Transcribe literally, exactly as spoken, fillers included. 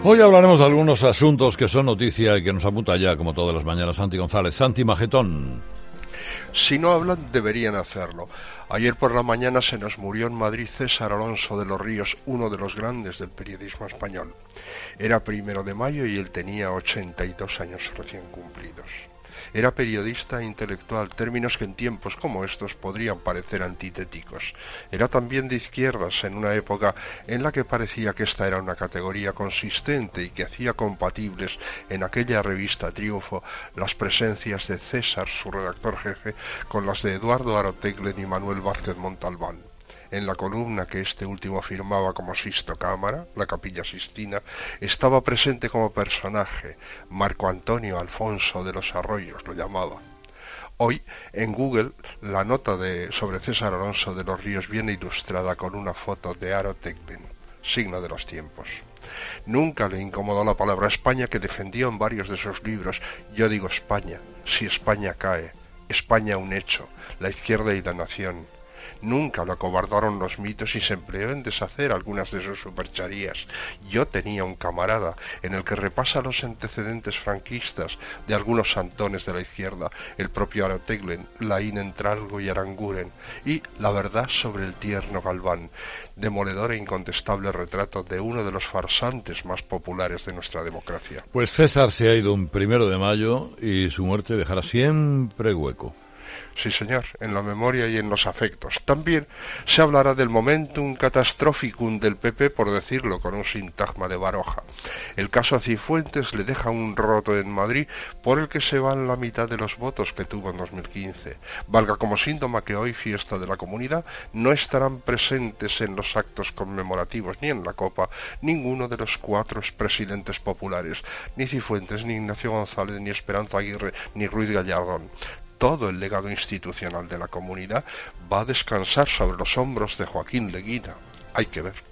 Hoy hablaremos de algunos asuntos que son noticia y que nos apunta ya, como todas las mañanas, Santi González. Santi Magetón. Si no hablan, deberían hacerlo. Ayer por la mañana se nos murió en Madrid César Alonso de los Ríos, uno de los grandes del periodismo español. Era primero de mayo y él tenía ochenta y dos años recién cumplidos. Era periodista e intelectual, términos que en tiempos como estos podrían parecer antitéticos. Era también de izquierdas en una época en la que parecía que esta era una categoría consistente y que hacía compatibles en aquella revista Triunfo las presencias de César, su redactor jefe, con las de Eduardo Aroteglen y Manuel Vázquez Montalbán. En la columna que este último firmaba como Sisto Cámara, la Capilla Sistina, estaba presente como personaje Marco Antonio Alfonso de los Arroyos, lo llamaba. Hoy, en Google, la nota de, sobre César Alonso de los Ríos viene ilustrada con una foto de Aroteglen, signo de los tiempos. Nunca le incomodó la palabra España, que defendió en varios de sus libros. Yo digo España, si España cae, España un hecho, la izquierda y la nación. Nunca lo acobardaron los mitos y se empleó en deshacer algunas de sus supercherías. Yo tenía un camarada en el que repasa los antecedentes franquistas de algunos santones de la izquierda, el propio Aroteglen, Laín, Entralgo y Aranguren, y La verdad sobre el tierno Galván, demoledor e incontestable retrato de uno de los farsantes más populares de nuestra democracia. Pues César se ha ido un primero de mayo y su muerte dejará siempre hueco. Sí, señor, en la memoria y en los afectos. También se hablará del momentum catastrophicum del P P, por decirlo con un sintagma de Baroja. El caso Cifuentes le deja un roto en Madrid por el que se van la mitad de los votos que tuvo en dos mil quince. Valga como síntoma que hoy, fiesta de la comunidad, no estarán presentes en los actos conmemorativos ni en la copa ninguno de los cuatro expresidentes populares, ni Cifuentes, ni Ignacio González, ni Esperanza Aguirre, ni Ruiz Gallardón. Todo el legado institucional de la comunidad va a descansar sobre los hombros de Joaquín Leguina. Hay que ver.